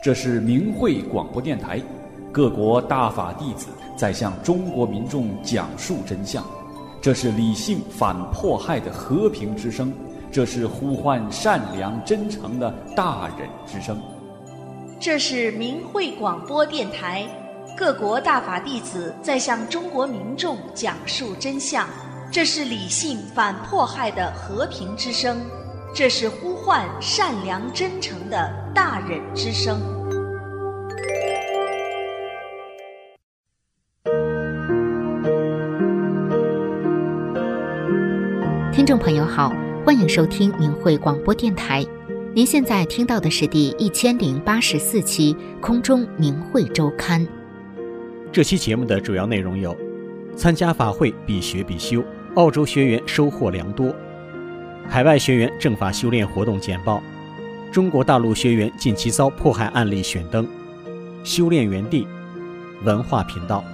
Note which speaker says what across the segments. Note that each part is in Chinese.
Speaker 1: 这是明慧广播电台，各国大法弟子在向中国民众讲述真相。这是理性反迫害的和平之声，这是呼唤善良真诚的大忍之声。
Speaker 2: 这是明慧广播电台，各国大法弟子在向中国民众讲述真相。这是理性反迫害的和平之声，这是呼唤善良真诚的大忍之声。
Speaker 3: 听众朋友好，欢迎收听明慧广播电台。您现在听到的是第1084期空中明慧周刊。
Speaker 4: 这期节目的主要内容有：参加法会必学必修，澳洲学员收获良多；海外学员正法修炼活动简报；中国大陆学员近期遭迫害案例选灯；修炼园地；文化频道。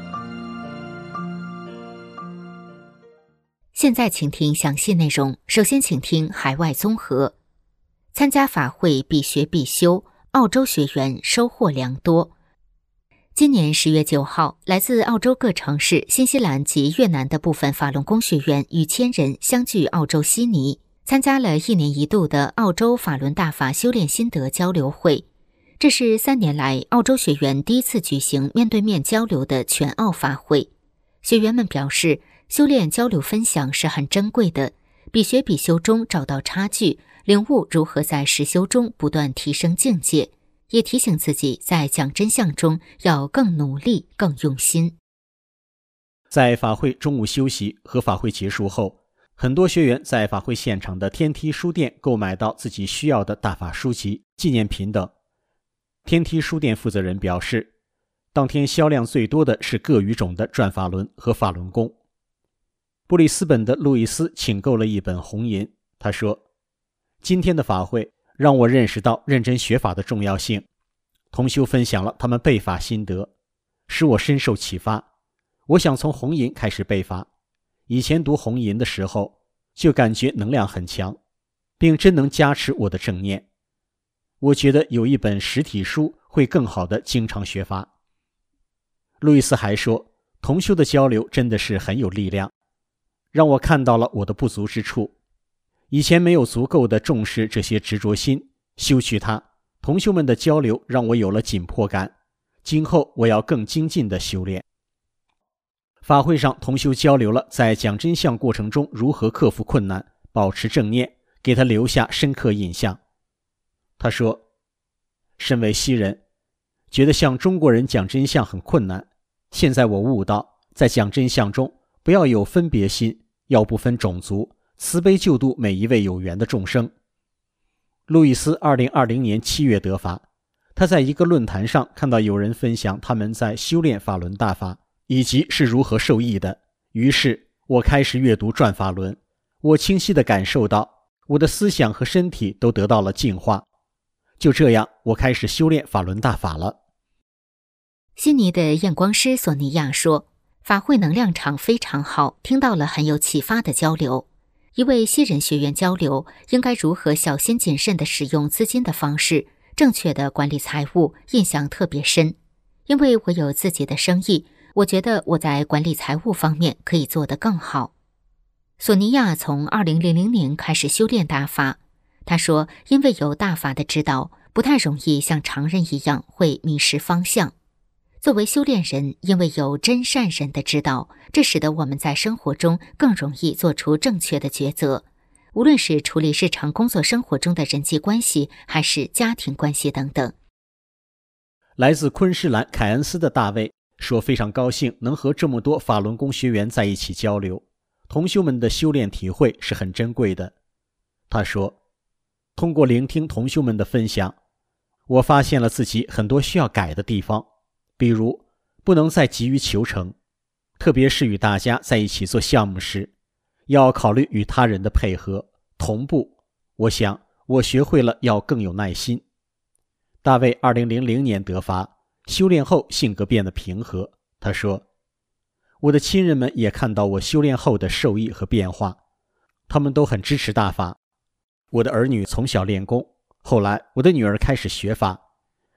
Speaker 3: 现在请听详细内容。首先请听海外综合。参加法会必学必修，澳洲学员收获良多。今年10月9号，来自澳洲各城市、新西兰及越南的部分法轮功学员逾1000人相聚澳洲悉尼，参加了1年1度的澳洲法轮大法修炼心得交流会。这是3年来澳洲学员第一次举行面对面交流的全澳法会。学员们表示，修炼交流分享是很珍贵的，必学必修中找到差距，领悟如何在实修中不断提升境界，也提醒自己在讲真相中要更努力、更用心。
Speaker 4: 在法会中午休息和法会结束后，很多学员在法会现场的天梯书店购买到自己需要的大法书籍、纪念品等。天梯书店负责人表示，当天销量最多的是各语种的转法轮和法轮功。布里斯本的路易斯请购了一本红银，他说，今天的法会让我认识到认真学法的重要性，同修分享了他们背法心得，使我深受启发。我想从红银开始背法，以前读红银的时候就感觉能量很强，并真能加持我的正念。我觉得有一本实体书会更好的经常学法。路易斯还说，同修的交流真的是很有力量，让我看到了我的不足之处。以前没有足够的重视这些执着心，修去它。同修们的交流让我有了紧迫感，今后我要更精进的修炼。法会上，同修交流了在讲真相过程中如何克服困难，保持正念，给他留下深刻印象。他说，身为西人，觉得向中国人讲真相很困难，现在我悟到，在讲真相中不要有分别心，要不分种族，慈悲救度每一位有缘的众生。路易斯2020年7月得法，他在一个论坛上看到有人分享他们在修炼法轮大法以及是如何受益的，于是我开始阅读转法轮，我清晰地感受到我的思想和身体都得到了净化。就这样，我开始修炼法轮大法了。
Speaker 3: 悉尼的验光师索尼娅说，法会能量场非常好，听到了很有启发的交流。一位西人学员交流应该如何小心谨慎地使用资金的方式，正确的管理财务，印象特别深。因为我有自己的生意，我觉得我在管理财务方面可以做得更好。索尼娅从2000年开始修炼大法，她说，因为有大法的指导，不太容易像常人一样会迷失方向。作为修炼人，因为有真善人的指导，这使得我们在生活中更容易做出正确的抉择，无论是处理日常工作生活中的人际关系，还是家庭关系等等。
Speaker 4: 来自昆士兰凯恩斯的大卫说，非常高兴能和这么多法轮功学员在一起交流，同修们的修炼体会是很珍贵的。他说，通过聆听同修们的分享，我发现了自己很多需要改的地方，比如不能再急于求成，特别是与大家在一起做项目时，要考虑与他人的配合同步。我想我学会了要更有耐心。大卫2000年得法，修炼后性格变得平和。他说，我的亲人们也看到我修炼后的受益和变化，他们都很支持大法。我的儿女从小练功，后来我的女儿开始学法，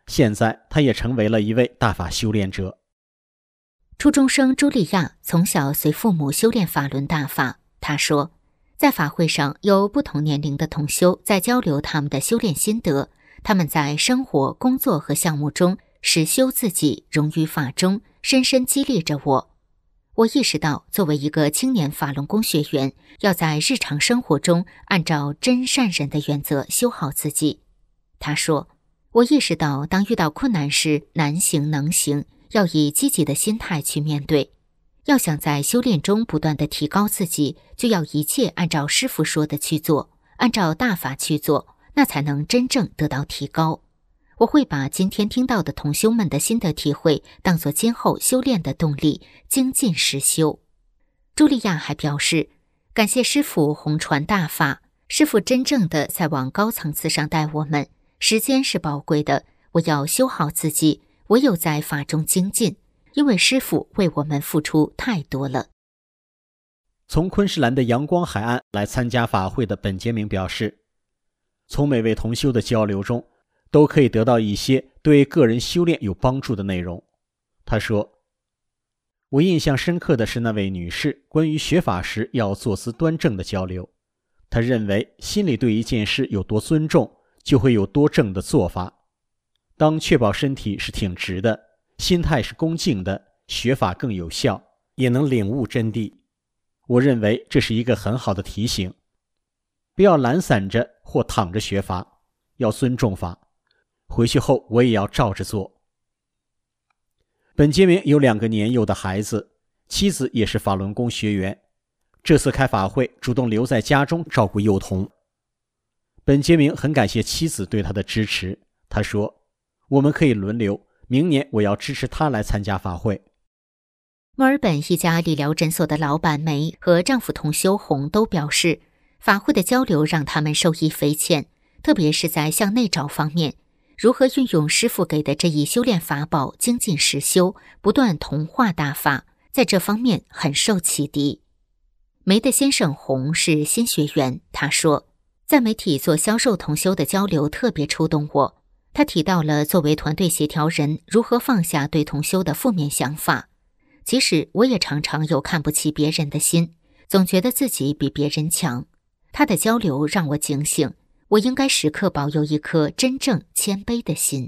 Speaker 4: 现在他也成为了一位大法修炼者。
Speaker 3: 初中生茱莉亚从小随父母修炼法轮大法。她说，在法会上有不同年龄的同修在交流他们的修炼心得，他们在生活、工作和项目中实修自己，融于法中，深深激励着我。我意识到，作为一个青年法轮功学员，要在日常生活中按照真善忍的原则修好自己。他说，我意识到当遇到困难时，难行能行，要以积极的心态去面对。要想在修炼中不断地提高自己，就要一切按照师父说的去做，按照大法去做，那才能真正得到提高。我会把今天听到的同修们的心得体会当作今后修炼的动力，精进实修。茱莉亚还表示，感谢师父弘传大法，师父真正的在往高层次上带我们，时间是宝贵的，我要修好自己，唯有在法中精进，因为师父为我们付出太多了。
Speaker 4: 从昆士兰的阳光海岸来参加法会的本杰明表示，从每位同修的交流中都可以得到一些对个人修炼有帮助的内容。他说，我印象深刻的是那位女士关于学法时要坐姿端正的交流。她认为心里对一件事有多尊重，就会有多正的做法。当确保身体是挺直的，心态是恭敬的，学法更有效，也能领悟真谛。我认为这是一个很好的提醒，不要懒散着或躺着学法，要尊重法。回去后我也要照着做。本杰明有2个年幼的孩子，妻子也是法轮功学员，这次开法会主动留在家中照顾幼童。本杰明很感谢妻子对他的支持，他说，我们可以轮流，明年我要支持他来参加法会。
Speaker 3: 墨尔本一家理疗诊所的老板梅和丈夫同修红都表示，法会的交流让他们受益匪浅，特别是在向内找方面，如何运用师父给的这一修炼法宝精进实修，不断同化大法，在这方面很受启迪。梅的先生红是新学员，他说，在媒体做销售同修的交流特别触动我。他提到了作为团队协调人如何放下对同修的负面想法。其实我也常常有看不起别人的心，总觉得自己比别人强。他的交流让我警醒，我应该时刻保有一颗真正谦卑的心。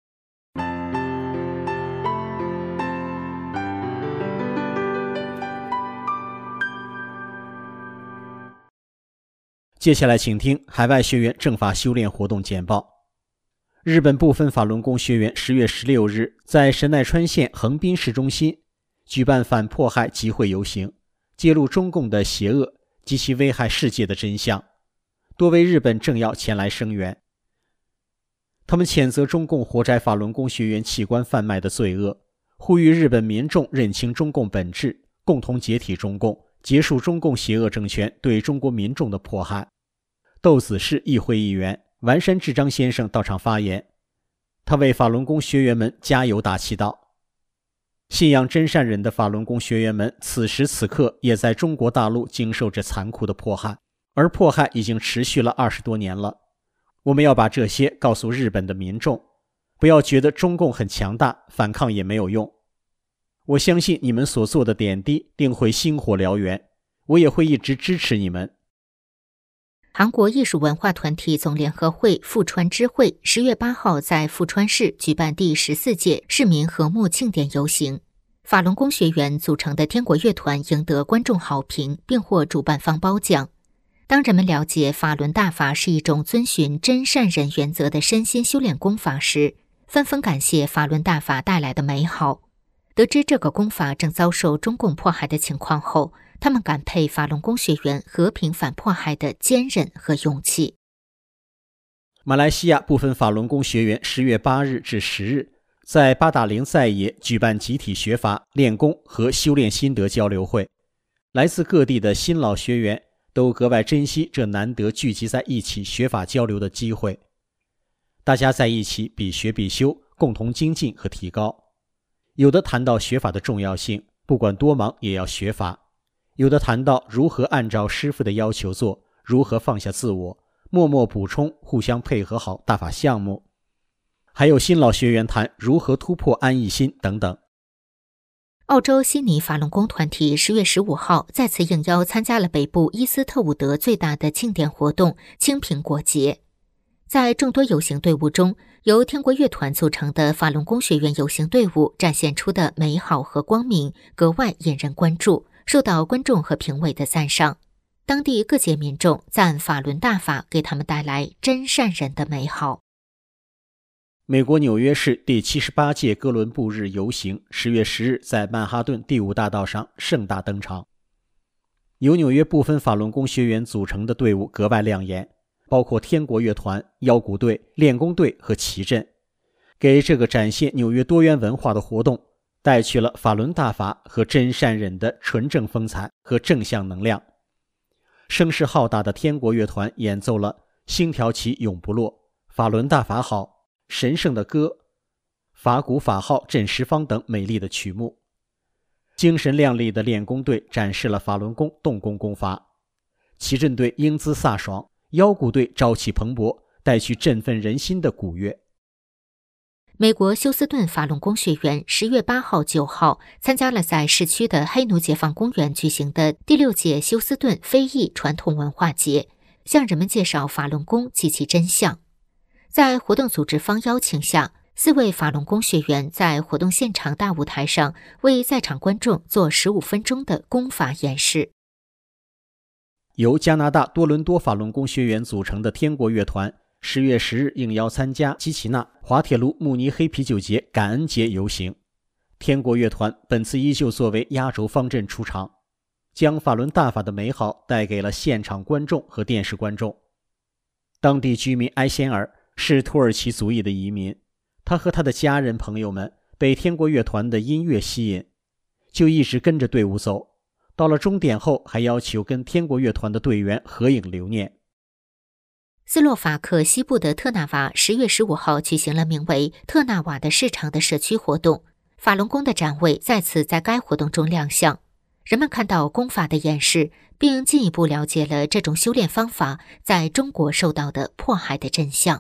Speaker 4: 接下来请听海外学员正法修炼活动简报。日本部分法轮功学员10月16日在神奈川县横滨市中心举办反迫害集会游行，揭露中共的邪恶及其危害世界的真相。多位日本政要前来声援，他们谴责中共活摘法轮功学员器官贩卖的罪恶，呼吁日本民众认清中共本质，共同解体中共，结束中共邪恶政权对中国民众的迫害。豆子市议会议员丸山智章先生到场发言，他为法轮功学员们加油打气道，信仰真善忍的法轮功学员们此时此刻也在中国大陆经受着残酷的迫害，而迫害已经持续了20多年了。我们要把这些告诉日本的民众，不要觉得中共很强大，反抗也没有用。我相信你们所做的点滴定会星火燎原，我也会一直支持你们。
Speaker 3: 韩国艺术文化团体总联合会富川支会10月8号在富川市举办第14届市民和睦庆典游行，法轮功学员组成的天国乐团赢得观众好评，并获主办方褒奖。当人们了解法轮大法是一种遵循真善忍原则的身心修炼功法时，纷纷感谢法轮大法带来的美好。得知这个功法正遭受中共迫害的情况后，他们感佩法轮功学员和平反迫害的坚韧和勇气。
Speaker 4: 马来西亚部分法轮功学员10月8日至10日在八达岭在野举办集体学法、练功和修炼心得交流会，来自各地的新老学员都格外珍惜这难得聚集在一起学法交流的机会。大家在一起比学必修，共同精进和提高。有的谈到学法的重要性，不管多忙也要学法；有的谈到如何按照师父的要求做，如何放下自我，默默补充，互相配合好大法项目。 还有新老学员谈如何突破安逸心等等。
Speaker 3: 澳洲悉尼法轮功团体10月15号再次应邀参加了北部伊斯特伍德最大的庆典活动青苹果节。在众多游行队伍中，由天国乐团组成的法轮功学院游行队伍展现出的美好和光明格外引人关注，受到观众和评委的赞赏。当地各界民众赞法轮大法给他们带来真善人的美好。
Speaker 4: 美国纽约市第78届哥伦布日游行10月10日在曼哈顿第5大道上盛大登场。由纽约部分法轮功学员组成的队伍格外亮眼，包括天国乐团、腰鼓队、练功队和旗阵，给这个展现纽约多元文化的活动带去了法轮大法和真善忍的纯正风采和正向能量。声势浩大的天国乐团演奏了星条旗永不落、法轮大法好、神圣的歌、法鼓法号震十方等美丽的曲目。精神亮丽的练功队展示了法轮功动功功法，旗阵队英姿飒爽，腰鼓队朝气蓬勃，带去振奋人心的鼓乐。
Speaker 3: 美国休斯顿法轮功学员10月8号、9号参加了在市区的黑奴解放公园举行的第6届休斯顿非裔传统文化节，向人们介绍法轮功及其真相。在活动组织方邀请下，4位法轮功学员在活动现场大舞台上为在场观众做15分钟的功法演示。
Speaker 4: 由加拿大多伦多法轮功学员组成的天国乐团10月10日应邀参加基奇纳滑铁卢慕尼黑啤酒节感恩节游行。天国乐团本次依旧作为压轴方阵出场，将法轮大法的美好带给了现场观众和电视观众。当地居民埃仙尔是土耳其族裔的移民，他和他的家人朋友们被天国乐团的音乐吸引，就一直跟着队伍走，到了终点后还要求跟天国乐团的队员合影留念。
Speaker 3: 斯洛伐克西部的特纳瓦10月15号举行了名为特纳瓦的市场的社区活动，法轮功的展位再次在该活动中亮相。人们看到功法的演示，并进一步了解了这种修炼方法在中国受到的迫害的真相。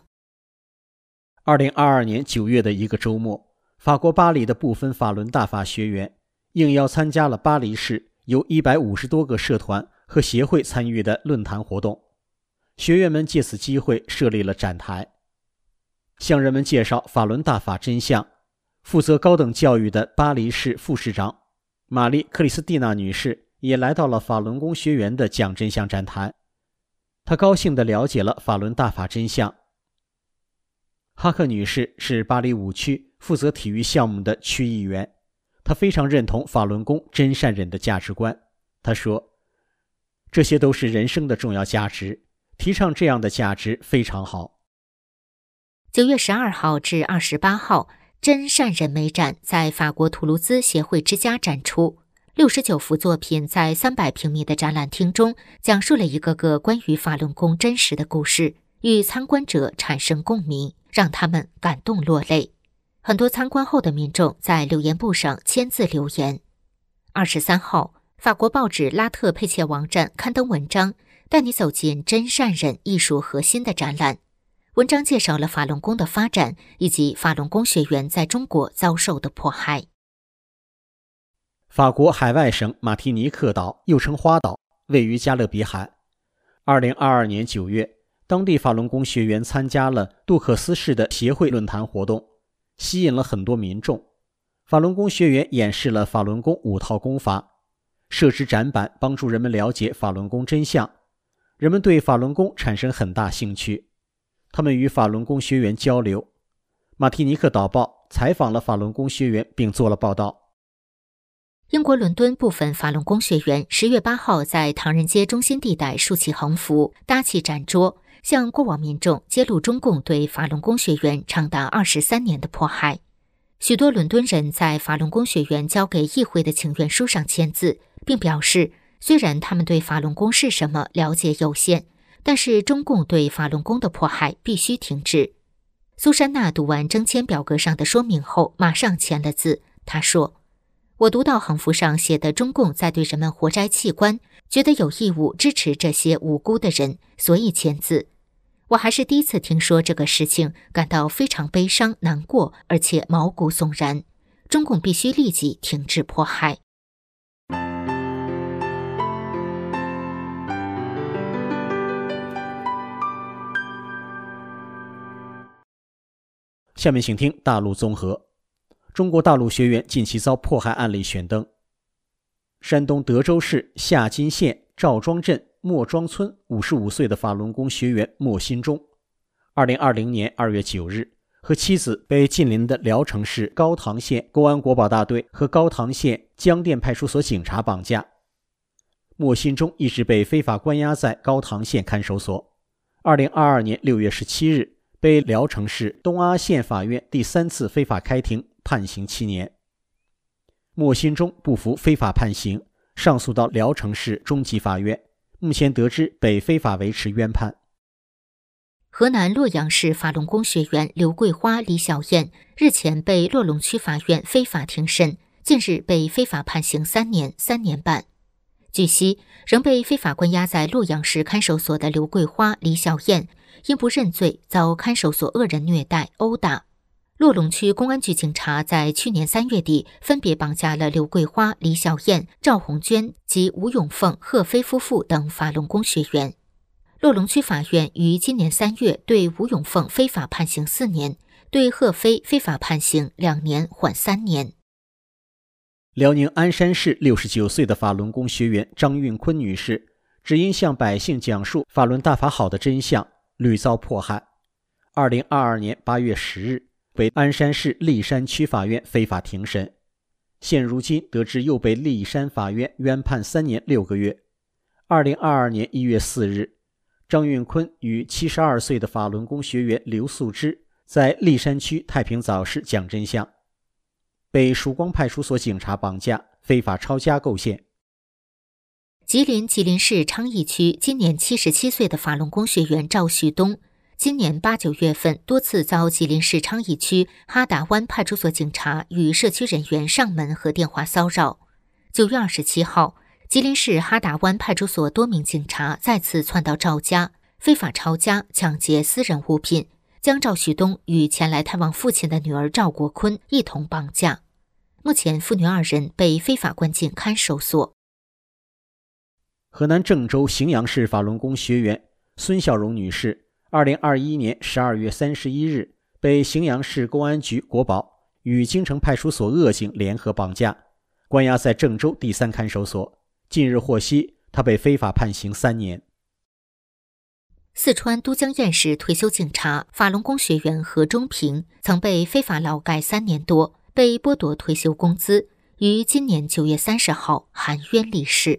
Speaker 4: 2022年9月的一个周末，法国巴黎的部分法轮大法学员应邀参加了巴黎市由150多个社团和协会参与的论坛活动。学员们借此机会设立了展台，向人们介绍法轮大法真相。负责高等教育的巴黎市副市长玛丽·克里斯蒂娜女士也来到了法轮功学员的讲真相展台，她高兴地了解了法轮大法真相。哈克女士是巴黎5区负责体育项目的区议员，她非常认同法轮功真善忍的价值观。她说，这些都是人生的重要价值，提倡这样的价值非常好。
Speaker 3: 9月12号至28号，真善忍美展在法国图卢兹协会之家展出，69幅作品在300平米的展览厅中讲述了一个个关于法轮功真实的故事，与参观者产生共鸣，让他们感动落泪。很多参观后的民众在留言簿上签字留言。23号，法国报纸拉特佩切网站刊登文章，带你走进真善忍艺术核心的展览。文章介绍了法轮功的发展，以及法轮功学员在中国遭受的迫害。
Speaker 4: 法国海外省马提尼克岛又称花岛，位于加勒比海。2022年9月，当地法轮功学员参加了杜克斯市的协会论坛活动，吸引了很多民众。法轮功学员演示了法轮功5套功法，设置展板帮助人们了解法轮功真相。人们对法轮功产生很大兴趣，他们与法轮功学员交流。马提尼克岛报采访了法轮功学员并做了报道。
Speaker 3: 英国伦敦部分法轮功学员10月8号在唐人街中心地带竖起横幅，搭起展桌，向过往民众揭露中共对法轮功学员长达23年的迫害。许多伦敦人在法轮功学员交给议会的请愿书上签字，并表示，虽然他们对法轮功是什么了解有限，但是中共对法轮功的迫害必须停止。苏珊娜读完征签表格上的说明后，马上签了字。她说，我读到横幅上写的中共在对人们活摘器官，觉得有义务支持这些无辜的人，所以签字。 我还是第一次听说这个事情，感到非常悲伤、难过，而且毛骨悚然。中共必须立即停止迫害。
Speaker 4: 下面请听大陆综合。中国大陆学员近期遭迫害案例选登。山东德州市夏金县赵庄镇莫庄村55岁的法轮功学员莫新忠，2020年2月9日和妻子被近邻的聊城市高唐县公安国保大队和高唐县江店派出所警察绑架。莫新忠一直被非法关押在高唐县看守所。2022年6月17日被聊城市东阿县法院第3次非法开庭判刑7年。莫新忠不服非法判刑，上诉到聊城市中级法院，目前得知被非法维持冤判。
Speaker 3: 河南洛阳市法轮功学员刘桂花、李小燕日前被洛龙区法院非法庭审，近日被非法判刑3年、3年半。据悉，仍被非法关押在洛阳市看守所的刘桂花、李小燕因不认罪，遭看守所恶人虐待、殴打。洛龙区公安局警察在去年3月底分别绑架了刘桂花、李小燕、赵红娟及吴永凤、贺飞夫妇等法轮功学员。洛龙区法院于今年3月对吴永凤非法判刑4年，对贺飞非法判刑2年缓3年。
Speaker 4: 辽宁鞍山市69岁的法轮功学员张运坤女士，只因向百姓讲述法轮大法好的真相，屡遭迫害。2022年8月10日被鞍山市砾山区法院非法庭审，现如今得知又被砾山法院冤判3年6个月。2022年1月4日，张运坤与72岁的法轮功学员刘素芝在砾山区太平早市讲真相，被曙光派出所警察绑架，非法抄家构陷。
Speaker 3: 吉林市昌邑区今年77岁的法轮功学员赵旭东，今年8、9月份多次遭吉林市昌邑区哈达湾派出所警察与社区人员上门和电话骚扰。9月27号，吉林市哈达湾派出所多名警察再次窜到赵家，非法抄家、抢劫私人物品，将赵旭东与前来探望父亲的女儿赵国坤一同绑架。目前父女2人被非法关进看守所。
Speaker 4: 河南郑州荥阳市法轮功学员孙孝荣女士2021年12月31日被荥阳市公安局国保与京城派出所恶警联合绑架，关押在郑州第3看守所。近日获悉，她被非法判刑3年。
Speaker 3: 四川都江堰市退休警察法轮功学员何忠平曾被非法劳改3年多，被剥夺退休工资，于今年9月30号含冤离世。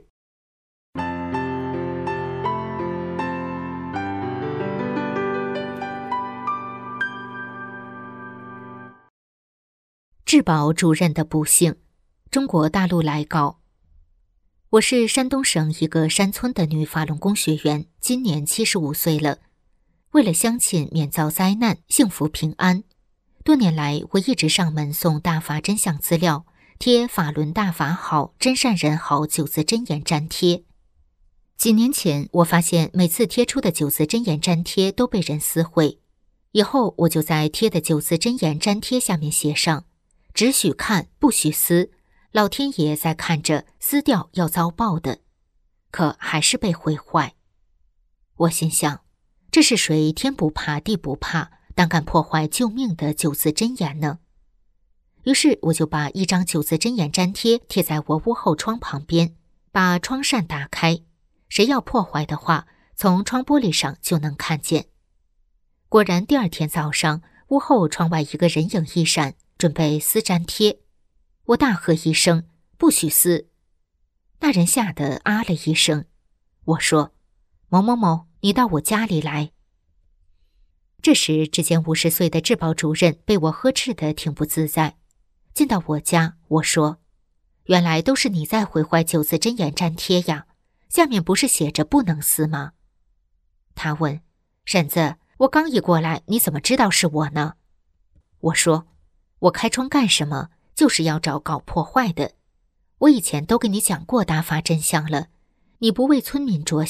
Speaker 3: 质保主任的不幸。中国大陆来稿：我是山东省一个山村的女法轮功学员，今年75岁了。为了乡亲免遭灾难，幸福平安，多年来我一直上门送大法真相资料，贴法轮大法好、真善人好9字真言粘贴。几年前我发现每次贴出的9字真言粘贴都被人撕毁，以后我就在贴的9字真言粘贴下面写上：只许看不许撕，老天爷在看着，撕掉要遭报的。可还是被毁坏。我心想，这是谁天不怕地不怕，胆敢破坏救命的9字真言呢？于是我就把一张9字真言粘贴贴在我屋后窗旁边，把窗扇打开，谁要破坏的话，从窗玻璃上就能看见。果然第2天早上，屋后窗外一个人影一闪，准备撕粘贴。我大喝一声：不许撕！那人吓得啊了一声。我说：某某某，你到我家里来。这时只见50岁的质保主任被我呵斥得挺不自在。进到我家，我说：原来都是你在毁坏9字真言粘贴呀，下面不是写着不能撕吗？他问：婶子，我刚一过来，你怎么知道是我呢？我说：我开窗干什么？就是要找搞破坏的。我以前都跟你讲过大法真相了，你不为村民着想，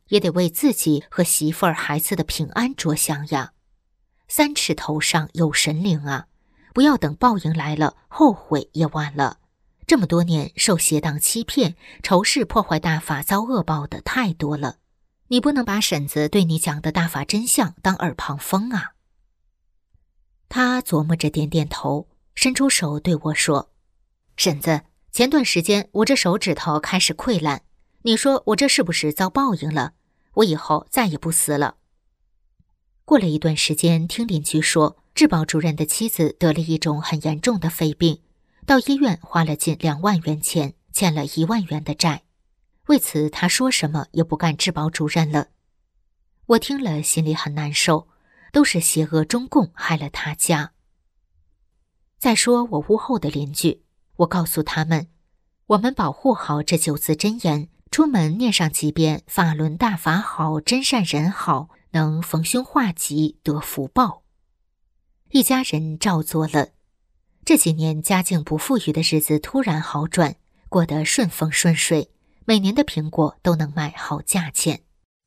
Speaker 3: 也得为自己和媳妇儿孩子的平安着想呀。三尺头上有神灵啊，不要等报应来了，后悔也晚了。这么多年受邪党欺骗，仇视破坏大法遭恶报的太多了，你不能把婶子对你讲的大法真相当耳旁风啊。他琢磨着点点头，伸出手对我说：婶子，前段时间我这手指头开始溃烂，你说我这是不是遭报应了？我以后再也不死了。过了一段时间，听邻居说，治保主任的妻子得了一种很严重的肺病，到医院花了近2万元钱，欠了1万元的债。为此他说什么也不干治保主任了。我听了心里很难受，都是邪恶中共害了他家。再说我屋后的邻居，我告诉他们，我们保护好这9字真言，出门念上几遍，法轮大法好，真善人好，能逢凶化吉，得福报。一家人照做了。这几年家境不富裕的日子突然好转，过得顺风顺水，每年的苹果都能卖好价钱。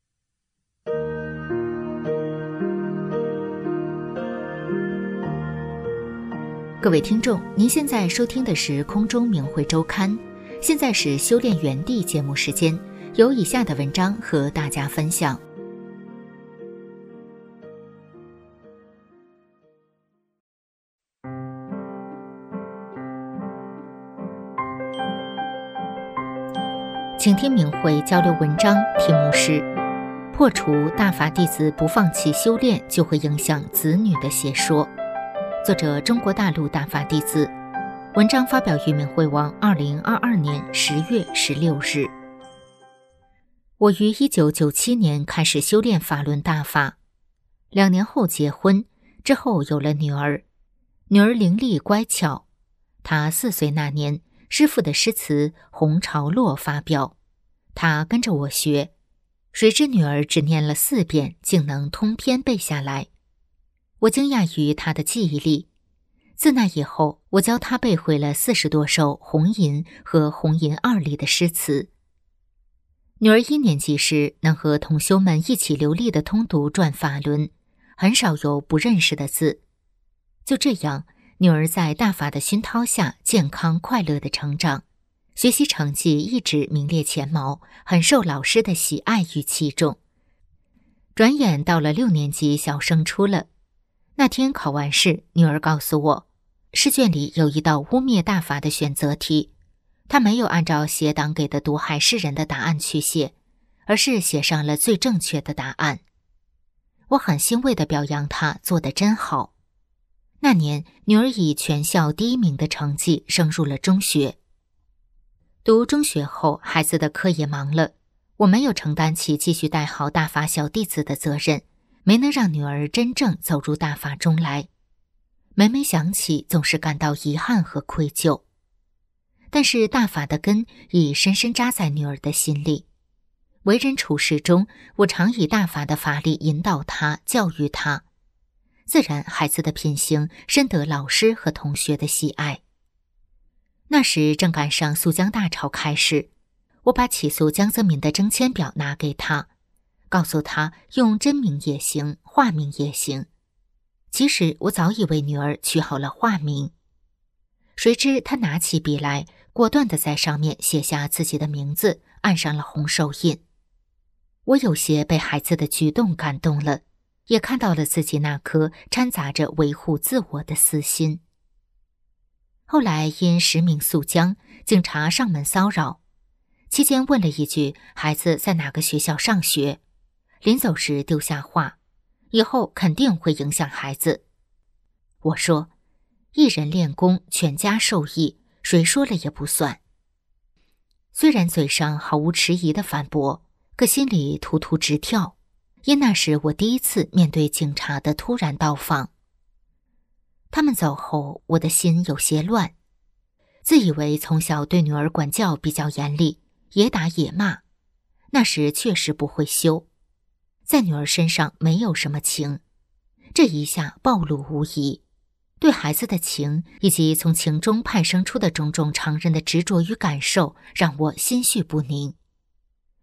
Speaker 3: 各位听众，您现在收听的是空中明慧周刊，现在是修炼园地节目时间，有以下的文章和大家分享。请听明慧交流文章，题目是破除大法弟子不放弃修炼就会影响子女的邪说，作者中国大陆大法弟子，文章发表于明慧网2022年10月16日。我于1997年开始修炼法轮大法，2年后结婚，之后有了女儿。女儿伶俐乖巧，她4岁那年，师父的诗词《红潮落》发表，她跟着我学，谁知女儿只念了4遍，竟能通篇背下来。我惊讶于她的记忆力。自那以后，我教她背会了40多首红吟和红吟2里的诗词。女儿1年级时能和同修们一起流利地通读转法轮，很少有不认识的字。就这样，女儿在大法的熏陶下健康快乐地成长，学习成绩一直名列前茅，很受老师的喜爱与器重。转眼到了6年级，小升初了。那天考完试，女儿告诉我，试卷里有一道污蔑大法的选择题，她没有按照邪党给的毒害世人的答案去写，而是写上了最正确的答案。我很欣慰地表扬她做得真好。那年，女儿以全校第1名的成绩升入了中学。读中学后，孩子的课业忙了，我没有承担起继续带好大法小弟子的责任，没能让女儿真正走入大法中来。每每想起，总是感到遗憾和愧疚。但是大法的根已深深扎在女儿的心里。为人处事中，我常以大法的法力引导她，教育她。自然，孩子的品行深得老师和同学的喜爱。那时正赶上肃江大潮开始，我把起诉江泽民的征签表拿给他，告诉他用真名也行，化名也行。其实我早已为女儿取好了化名，谁知他拿起笔来，果断地在上面写下自己的名字，按上了红手印。我有些被孩子的举动感动了，也看到了自己那颗掺杂着维护自我的私心。后来因实名肃江，警察上门骚扰，期间问了一句孩子在哪个学校上学，临走时丢下话，以后肯定会影响孩子。我说，一人练功，全家受益，谁说了也不算。虽然嘴上毫无迟疑地反驳，可心里突突直跳，因那是我第一次面对警察的突然到访。他们走后，我的心有些乱，自以为从小对女儿管教比较严厉，也打也骂，那时确实不会修，在女儿身上没有什么情，这一下暴露无遗。对孩子的情，以及从情中派生出的种种常人的执着与感受，让我心绪不宁。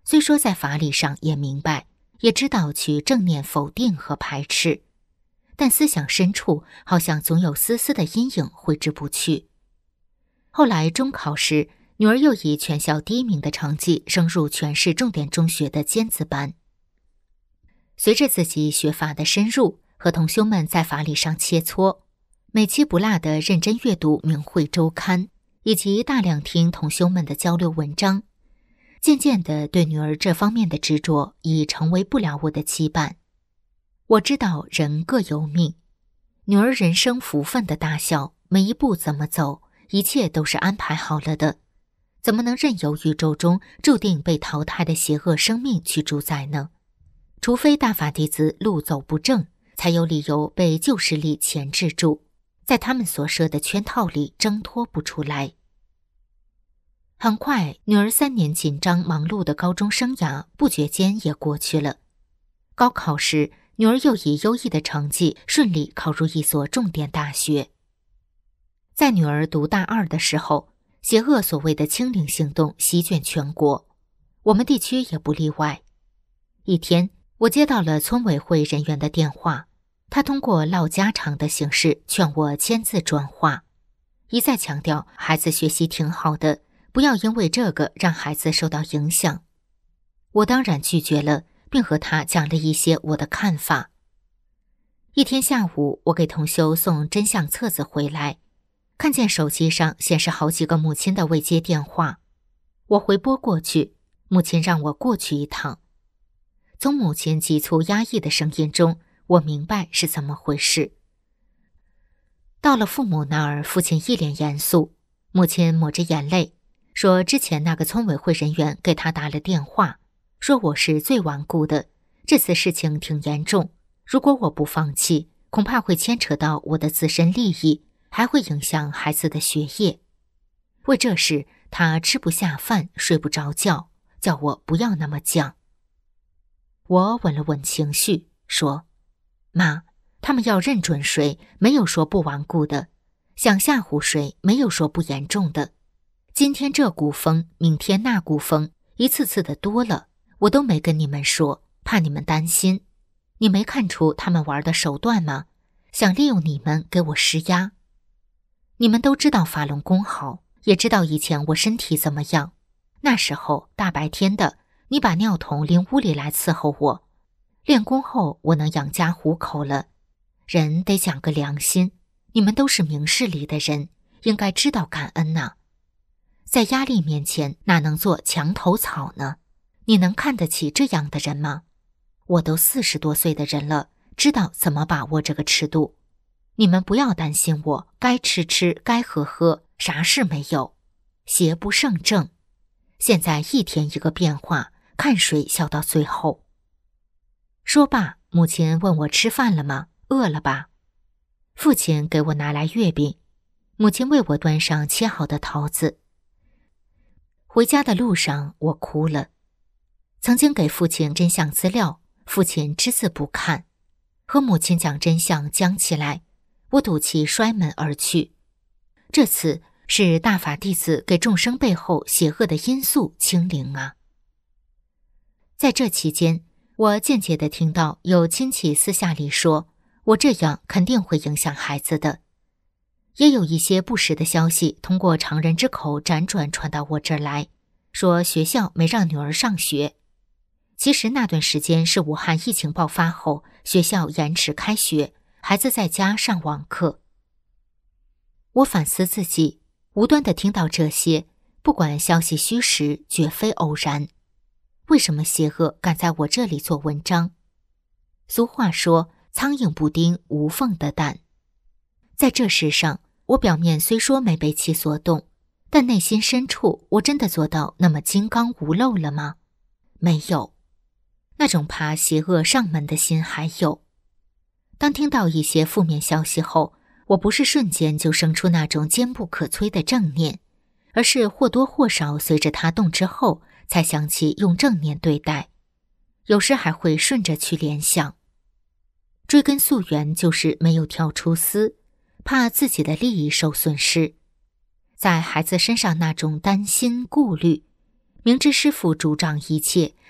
Speaker 3: 虽说在法理上也明白，也知道去正面否定和排斥，但思想深处好像总有丝丝的阴影挥之不去。后来中考时，女儿又以全校第1名的成绩升入全市重点中学的尖子班。随着自己学法的深入，和同修们在法理上切磋，每期不落地认真阅读《明慧周刊》，以及大量听同修们的交流文章，渐渐地对女儿这方面的执着已成为不了我的羁绊。我知道人各有命，女儿人生福分的大小，每一步怎么走，一切都是安排好了的，怎么能任由宇宙中注定被淘汰的邪恶生命去主宰呢？除非大法弟子路走不正，才有理由被旧势力钳制住，在他们所设的圈套里挣脱不出来。很快，女儿3年紧张忙碌的高中生涯不觉间也过去了。高考时，女儿又以优异的成绩顺利考入一所重点大学。在女儿读大2的时候，邪恶所谓的清零行动席卷全国，我们地区也不例外。一天，我接到了村委会人员的电话，他通过唠家常的形式劝我签字转化，一再强调孩子学习挺好的，不要因为这个让孩子受到影响。我当然拒绝了，并和他讲了一些我的看法。一天下午，我给同修送真相册子回来，看见手机上显示好几个母亲的未接电话，我回拨过去，母亲让我过去一趟。从母亲急促压抑的声音中，我明白是怎么回事。到了父母那儿，父亲一脸严肃，母亲抹着眼泪，说之前那个村委会人员给他打了电话，说我是最顽固的，这次事情挺严重，如果我不放弃，恐怕会牵扯到我的自身利益，还会影响孩子的学业。为这事，他吃不下饭，睡不着觉，叫我不要那么犟。我稳了稳情绪，说：妈，他们要认准谁，没有说不顽固的，想吓唬谁，没有说不严重的。今天这股风，明天那股风，一次次的多了，我都没跟你们说，怕你们担心。你没看出他们玩的手段吗？想利用你们给我施压。你们都知道法轮功好，也知道以前我身体怎么样，那时候大白天的，你把尿桶拎屋里来伺候我，练功后我能养家糊口了。人得讲个良心，你们都是明事理的人，应该知道感恩呐。在压力面前，哪能做墙头草呢？你能看得起这样的人吗？我都40多岁的人了，知道怎么把握这个尺度。你们不要担心我，该吃吃，该喝喝，啥事没有。邪不胜正，现在一天一个变化，看谁笑到最后。说罢，母亲问我吃饭了吗？饿了吧？父亲给我拿来月饼，母亲为我端上切好的桃子。回家的路上，我哭了。曾经给父亲真相资料，父亲只字不看，和母亲讲真相僵起来，我赌气摔门而去。这次是大法弟子给众生背后邪恶的因素清零啊！在这期间，我间接地听到有亲戚私下里说，我这样肯定会影响孩子的。也有一些不实的消息通过常人之口辗转传到我这儿来，说学校没让女儿上学。其实那段时间是武汉疫情爆发后，学校延迟开学，孩子在家上网课。我反思自己，无端地听到这些，不管消息虚实，绝非偶然。为什么邪恶敢在我这里做文章？俗话说，苍蝇不叮无缝的蛋。在这世上，我表面虽说没被其所动，但内心深处，我真的做到那么金刚无漏了吗？没有。那种怕邪恶上门的心还有。当听到一些负面消息后，我不是瞬间就生出那种坚不可摧的正念，而是或多或少随着它动之后，才想起用正念对待，有时还会顺着去联想。追根溯源，就是没有跳出丝，怕自己的利益受损失。在孩子身上那种担心顾虑，明知师父主掌一切，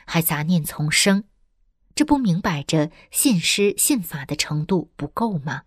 Speaker 3: 还杂念丛生，这不明摆着信师信法的程度不够吗？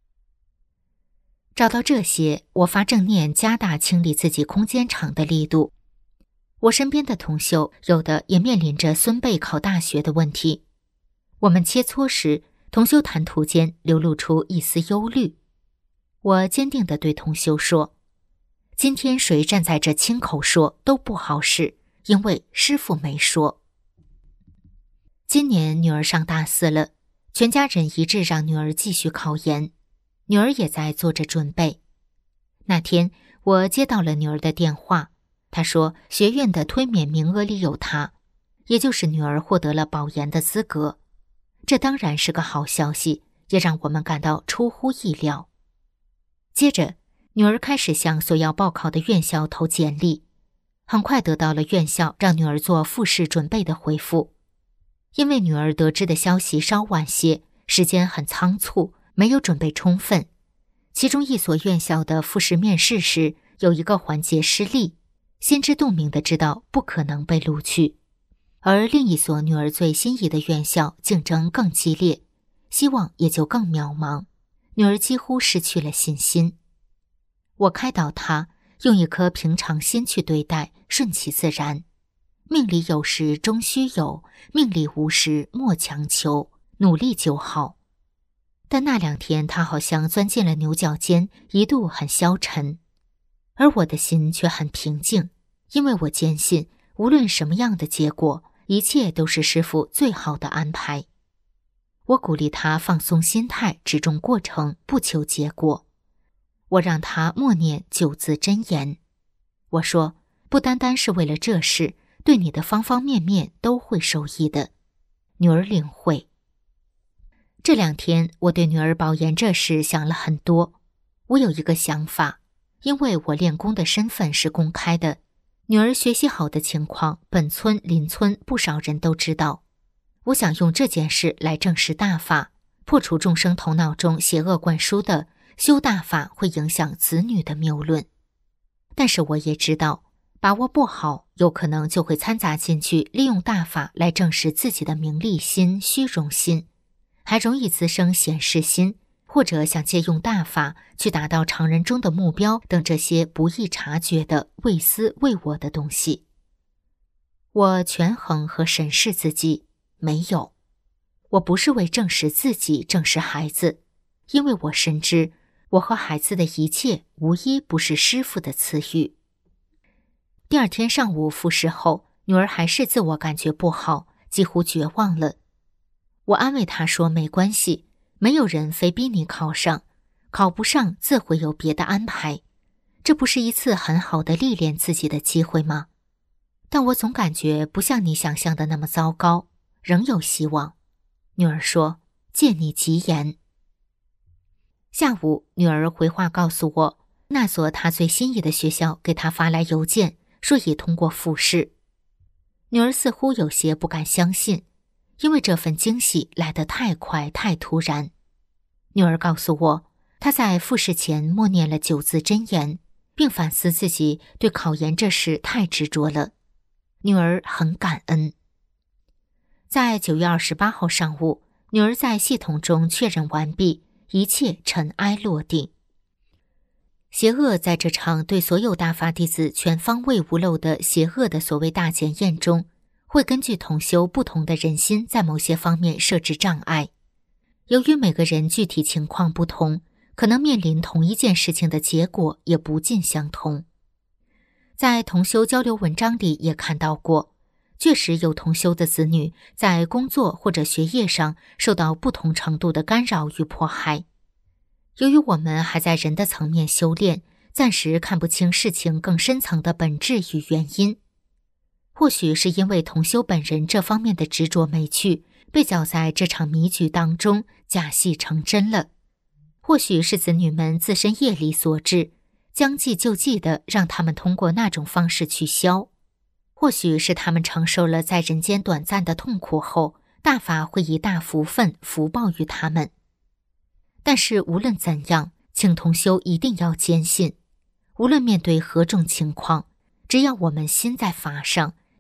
Speaker 3: 找到这些，我发正念加大清理自己空间场的力度。我身边的同修有的也面临着孙辈考大学的问题。我们切磋时，同修谈吐间流露出一丝忧虑。我坚定地对同修说，今天谁站在这亲口说都不好使，因为师父没说。今年女儿上大4了，全家人一致让女儿继续考研，女儿也在做着准备。那天我接到了女儿的电话，她说学院的推免名额里有她，也就是女儿获得了保研的资格。这当然是个好消息，也让我们感到出乎意料。接着，女儿开始向所要报考的院校投简历，很快得到了院校让女儿做复试准备的回复。因为女儿得知的消息稍晚些，时间很仓促，没有准备充分。其中一所院校的复试面试时，有一个环节失利，心知肚明地知道不可能被录取。而另一所女儿最心仪的院校竞争更激烈，希望也就更渺茫，女儿几乎失去了信心。我开导她用一颗平常心去对待，顺其自然。命里有时终须有，命里无时莫强求，努力就好。但那2天她好像钻进了牛角尖，一度很消沉。而我的心却很平静，因为我坚信无论什么样的结果，一切都是师父最好的安排。我鼓励他放松心态，只重过程，不求结果。我让他默念9字真言。我说，不单单是为了这事，对你的方方面面都会受益的。女儿领会。这2天，我对女儿保研这事想了很多。我有一个想法，因为我练功的身份是公开的，女儿学习好的情况，本村邻村不少人都知道。我想用这件事来证实大法，破除众生头脑中邪恶灌输的修大法会影响子女的谬论。但是我也知道，把握不好，有可能就会掺杂进去，利用大法来证实自己的名利心、虚荣心，还容易滋生显示心，或者想借用大法去达到常人中的目标等这些不易察觉的为私为我的东西。我权衡和审视自己，没有。我不是为证实自己，证实孩子，因为我深知我和孩子的一切无一不是师父的赐予。第2天上午复试后，女儿还是自我感觉不好，几乎绝望了。我安慰她说，没关系，没有人非逼你考上，考不上自会有别的安排，这不是一次很好的历练自己的机会吗？但我总感觉不像你想象的那么糟糕，仍有希望。女儿说，借你吉言。下午，女儿回话告诉我，那所她最心仪的学校给她发来邮件，说已通过复试。女儿似乎有些不敢相信，因为这份惊喜来得太快太突然。女儿告诉我，她在复试前默念了9字真言，并反思自己对考研这事太执着了。女儿很感恩。在9月28号上午，女儿在系统中确认完毕，一切尘埃落定。邪恶在这场对所有大法弟子全方位无漏的邪恶的所谓大检验中，会根据同修不同的人心在某些方面设置障碍。由于每个人具体情况不同，可能面临同一件事情的结果也不尽相同。在同修交流文章里也看到过，确实有同修的子女在工作或者学业上受到不同程度的干扰与迫害。由于我们还在人的层面修炼，暂时看不清事情更深层的本质与原因。或许是因为同修本人这方面的执着没去，被搅在这场迷局当中，假戏成真了。或许是子女们自身业力所致，将计就计的让他们通过那种方式去消。或许是他们承受了在人间短暂的痛苦后，大法会以大福分福报于他们。但是无论怎样，请同修一定要坚信，无论面对何种情况，只要我们心在法上，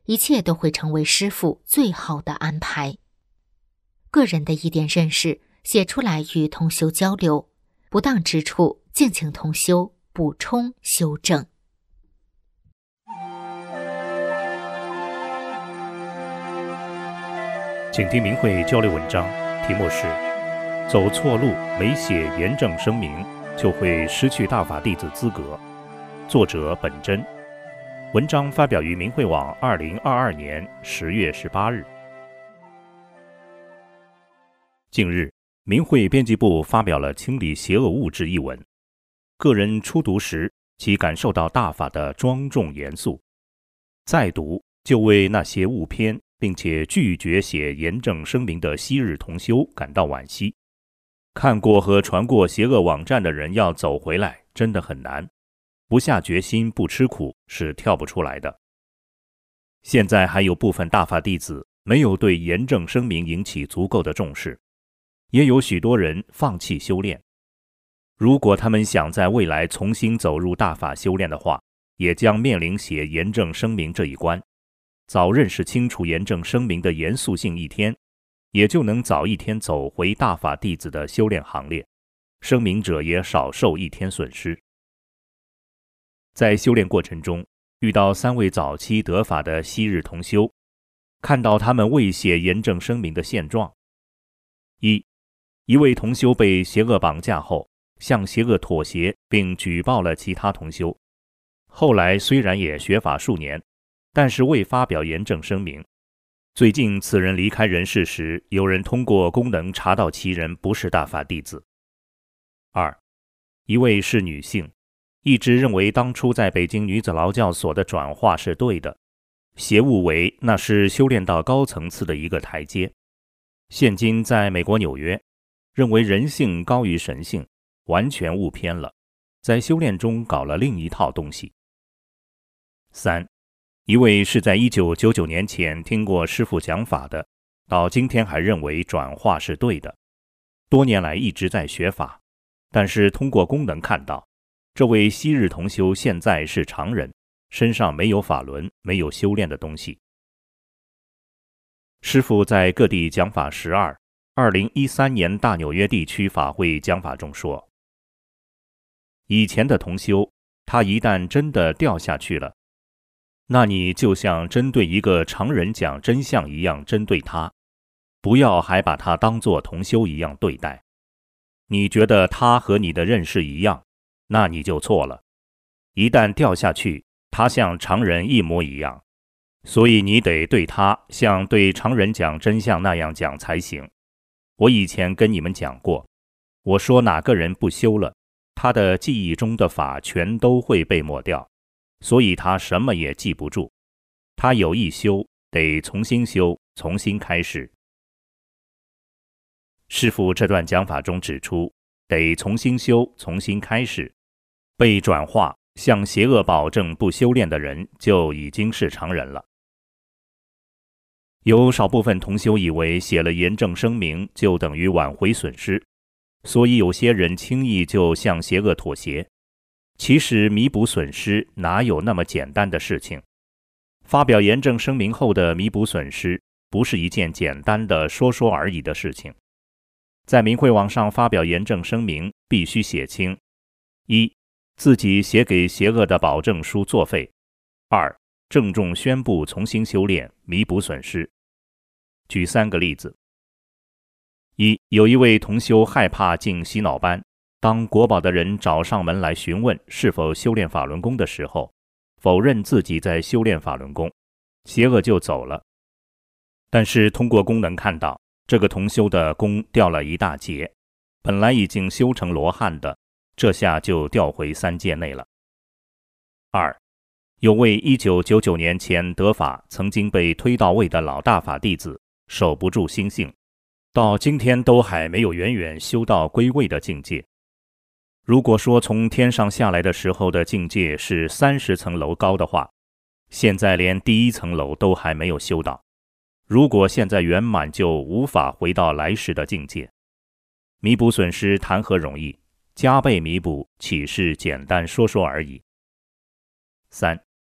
Speaker 3: 一切都会成为师父最好的安排。个人的一点认识写出来与同修交流，不当之处敬请同修补充修正。
Speaker 5: 请听明慧交流文章，题目是走错路没写严正声明就会失去大法弟子资格，作者本真。文章发表于明慧网2022年10月18日。近日，明慧编辑部发表了《清理邪恶物质》一文。个人初读时，其感受到大法的庄重严肃；再读，就为那些误偏并且拒绝写严正声明的昔日同修感到惋惜。看过和传过邪恶网站的人要走回来，真的很难。不下决心不吃苦是跳不出来的。现在还有部分大法弟子没有对严正声明引起足够的重视，也有许多人放弃修炼。如果他们想在未来重新走入大法修炼的话，也将面临写严正声明这一关。早认识清楚严正声明的严肃性一天，也就能早一天走回大法弟子的修炼行列，声明者也少受一天损失。在修炼过程中，遇到3位早期得法的昔日同修，看到他们未写严正声明的现状。一位同修被邪恶绑架后，向邪恶妥协并举报了其他同修，后来虽然也学法数年，但是未发表严正声明。最近此人离开人世时，有人通过功能查到其人不是大法弟子。一位是女性，一直认为当初在北京女子劳教所的转化是对的，邪误为那是修炼到高层次的一个台阶。现今在美国纽约，认为人性高于神性，完全误偏了，在修炼中搞了另一套东西。一位是在1999年前听过师父讲法的，到今天还认为转化是对的，多年来一直在学法，但是通过功能看到这位昔日同修现在是常人，身上没有法轮，没有修炼的东西。师父在各地讲法2013年大纽约地区法会讲法中说，以前的同修，他一旦真的掉下去了，那你就像针对一个常人讲真相一样针对他，不要还把他当作同修一样对待。你觉得他和你的认识一样，那你就错了。一旦掉下去，他像常人一模一样，所以你得对他像对常人讲真相那样讲才行。我以前跟你们讲过，我说哪个人不修了，他的记忆中的法全都会被抹掉，所以他什么也记不住。他有意修，得重新修，重新开始。师父这段讲法中指出，得重新修，重新开始。被转化向邪恶保证不修炼的人就已经是常人了。有少部分同修以为写了严正声明就等于挽回损失，所以有些人轻易就向邪恶妥协。其实弥补损失哪有那么简单的事情？发表严正声明后的弥补损失不是一件简单的说说而已的事情。在明慧网上发表严正声明必须写清：一、自己写给邪恶的保证书作废；二、郑重宣布重新修炼，弥补损失。举3个例子。有一位同修害怕进洗脑班，当国宝的人找上门来询问是否修炼法轮功的时候，否认自己在修炼法轮功，邪恶就走了。但是通过功能看到，这个同修的功掉了一大截，本来已经修成罗汉的，这下就掉回3界内了。2、有位1999年前得法曾经被推到位的老大法弟子，守不住心性，到今天都还没有远远修到归位的境界。如果说从天上下来的时候的境界是30层楼高的话，现在连第1层楼都还没有修到。如果现在圆满，就无法回到来时的境界。弥补损失谈何容易，加倍弥补岂是简单说说而已。3、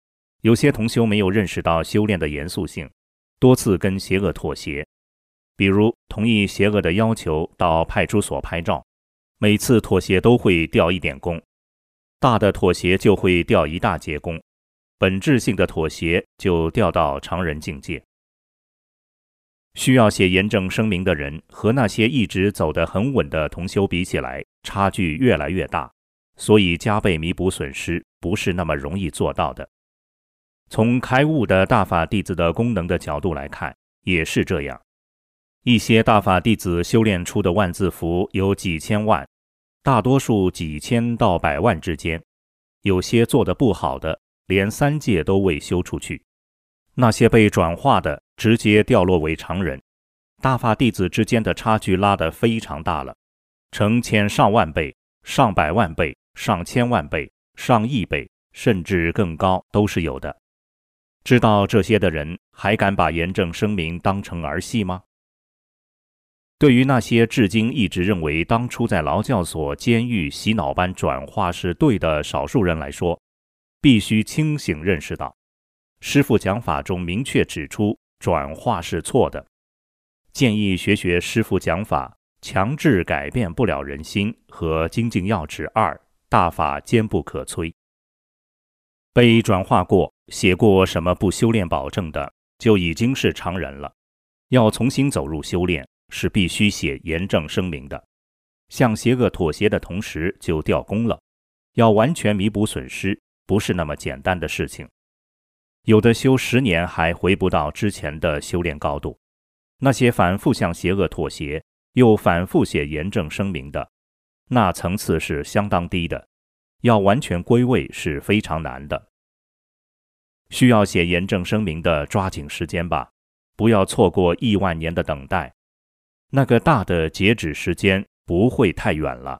Speaker 5: 有些同修没有认识到修炼的严肃性，多次跟邪恶妥协，比如同意邪恶的要求到派出所拍照，每次妥协都会掉一点功，大的妥协就会掉一大截功，本质性的妥协就掉到常人境界。需要写严正声明的人和那些一直走得很稳的同修比起来，差距越来越大，所以加倍弥补损失不是那么容易做到的。从开悟的大法弟子的功能的角度来看，也是这样。一些大法弟子修炼出的万字符有几千万，大多数几千到百万之间，有些做得不好的，连3界都未修出去。那些被转化的直接掉落为常人，大法弟子之间的差距拉得非常大了，成千上万倍、上百万倍、上千万倍、上亿倍，甚至更高都是有的。知道这些的人还敢把严正声明当成儿戏吗？对于那些至今一直认为当初在劳教所、监狱洗脑班转化是对的少数人来说，必须清醒认识到，师父讲法中明确指出转化是错的，建议学学师父讲法，强制改变不了人心和精进要旨2，大法坚不可摧。被转化过、写过什么不修炼保证的，就已经是常人了。要重新走入修炼，是必须写严正声明的。向邪恶妥协的同时就掉功了，要完全弥补损失，不是那么简单的事情。有的修10年还回不到之前的修炼高度，那些反复向邪恶妥协，又反复写严正声明的，那层次是相当低的，要完全归位是非常难的。需要写严正声明的，抓紧时间吧，不要错过亿万年的等待，那个大的截止时间不会太远了。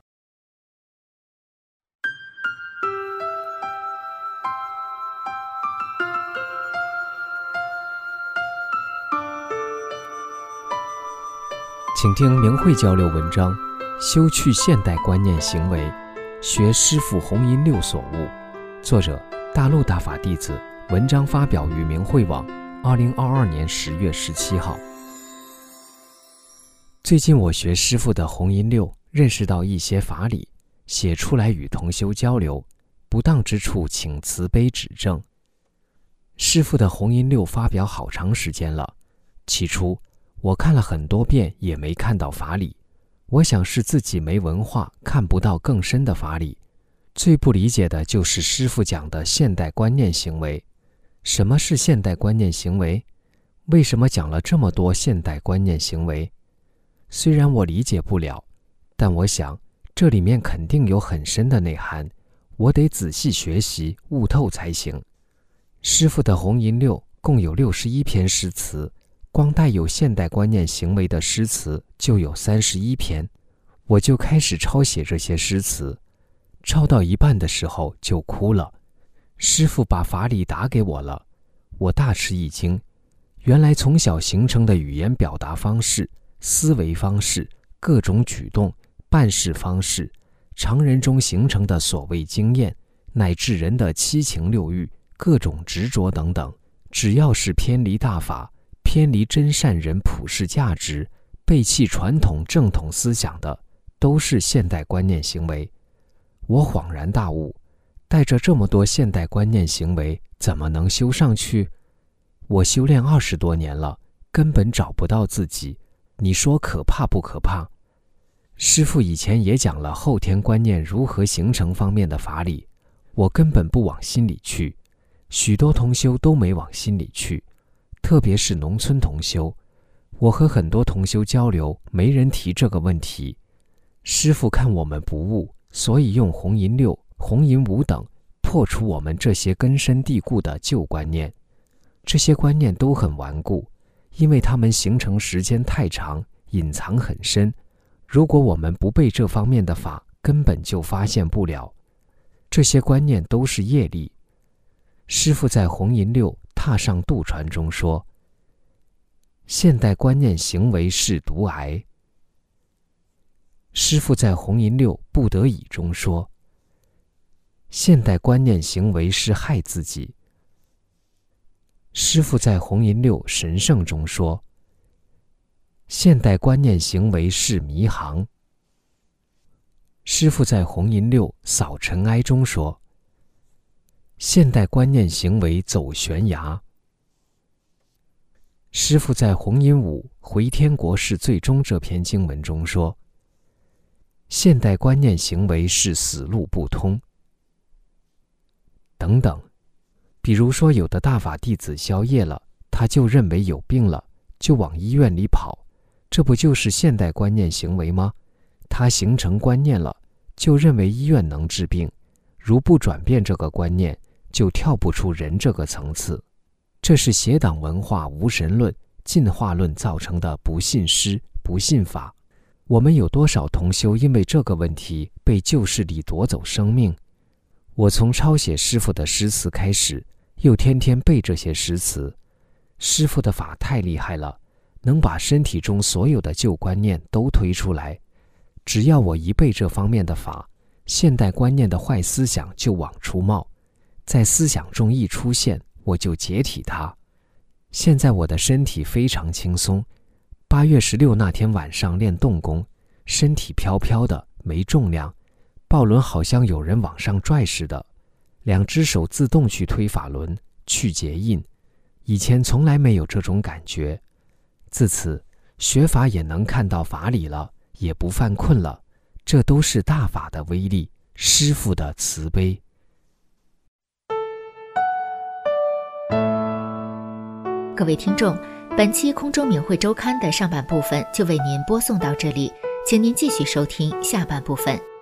Speaker 6: 请听明慧交流文章，修去现代观念行为，学师父弘音六所悟。作者大陆大法弟子，文章发表于明慧网2022年10月17号。最近我学师父的弘音六，认识到一些法理，写出来与同修交流，不当之处请慈悲指正。师父的弘音六发表好长时间了，起初我看了很多遍也没看到法理，我想是自己没文化，看不到更深的法理。最不理解的就是师父讲的现代观念行为。什么是现代观念行为？为什么讲了这么多现代观念行为？虽然我理解不了，但我想这里面肯定有很深的内涵，我得仔细学习悟透才行。师父的弘音六共有61篇诗词，光带有现代观念行为的诗词就有31篇，我就开始抄写这些诗词，抄到一半的时候就哭了。师父把法理打给我了，我大吃一惊，原来从小形成的语言表达方式、思维方式、各种举动、办事方式，常人中形成的所谓经验，乃至人的七情六欲、各种执着等等，只要是偏离大法、偏离真善人普世价值、背弃传统正统思想的，都是现代观念行为。我恍然大悟，带着这么多现代观念行为，怎么能修上去？我修炼20多年了，根本找不到自己，你说可怕不可怕？师父以前也讲了后天观念如何形成方面的法理，我根本不往心里去，许多同修都没往心里去，特别是农村同修，我和很多同修交流，没人提这个问题。师父看我们不悟，所以用弘音六、弘音5等破除我们这些根深蒂固的旧观念。这些观念都很顽固，因为它们形成时间太长，隐藏很深，如果我们不背这方面的法，根本就发现不了。这些观念都是业力。师父在弘音六踏上渡船中说，现代观念行为是毒癌。师父在弘音六不得已中说，现代观念行为是害自己。 师父在红银六神圣中说，现代观念行为是迷航。师父在红银六扫尘埃中说，现代观念行为走悬崖。师父在红银五回天国是最终这篇经文中说，现代观念行为是死路不通。等等，比如说有的大法弟子宵夜了，他就认为有病了，就往医院里跑，这不就是现代观念行为吗？他形成观念了，就认为医院能治病，如不转变这个观念，就跳不出人这个层次。这是邪党文化无神论、进化论造成的不信师、不信法。我们有多少同修因为这个问题被旧势力夺走生命？我从抄写师父的诗词开始，又天天背这些诗词。师父的法太厉害了，能把身体中所有的旧观念都推出来。只要我一背这方面的法，现代观念的坏思想就往出冒，在思想中一出现，我就解体它。现在我的身体非常轻松，8月16那天晚上练动功，身体飘飘的，没重量，抱轮好像有人往上拽似的，2只手自动去推法轮，去结印。以前从来没有这种感觉。自此学法也能看到法理了，也不犯困了，这都是大法的威力，师父的慈悲。
Speaker 3: 各位听众，本期空中明慧周刊的上半部分就为您播送到这里，请您继续收听下半部分。